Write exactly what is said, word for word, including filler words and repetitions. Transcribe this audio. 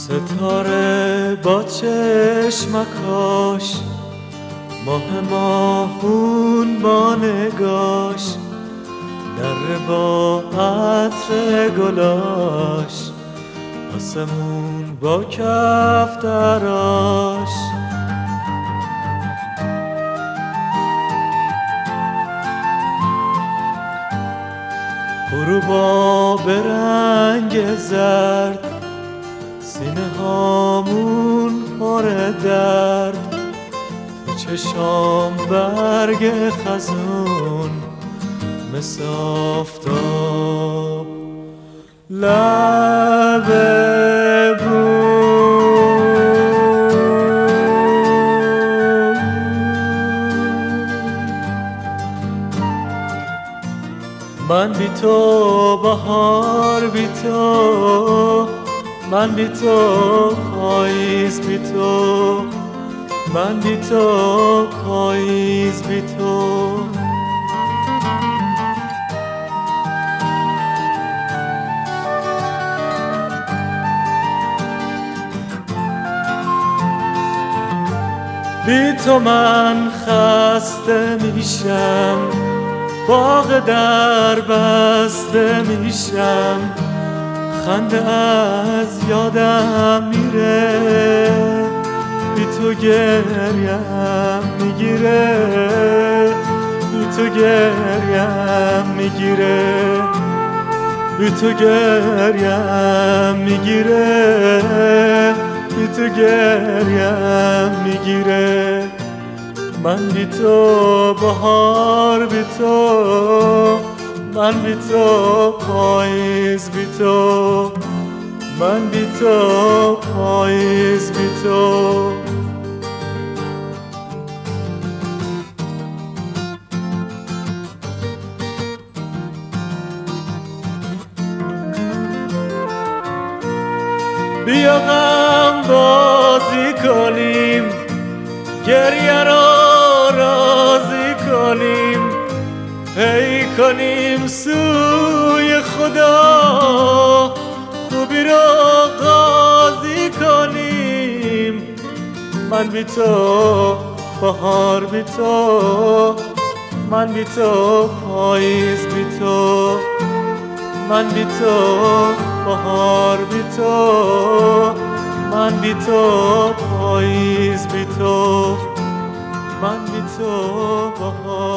ستاره با چشمکاش، ماه ماهون با نگاش، دره با عطر گلاش، آسمون با کفتراش. غروبا به رنگ زرد، سینه هامون پر درد، تو چشام برگ خزون مثل آفتاب لب من بی تو بهار، بی تو من، بی تو پاییز، بی تو من، بی تو پاییز، بی تو بی تو من خسته میشم، باغ در بسته میشم، خنده از یادم میره، بی تو گریم میگیره، بی تو گریم میگیره، بی تو گریم میگیره، بی تو گریم میگیره. من بی تو بهار، بی تو من، بی تو پاییز، بی تو من، بی تو پاییز، بی تو بیا غم بازی کنیم، گریه را راضی کنیم، هی کنیم سوی خدا، خوبی را قاضی کنیم. من بی تو بهار، بی تو من، بی تو پاییز، بی تو من، بی تو بهار، بی تو من، بی تو پاییز، بی تو من، بی تو بهار.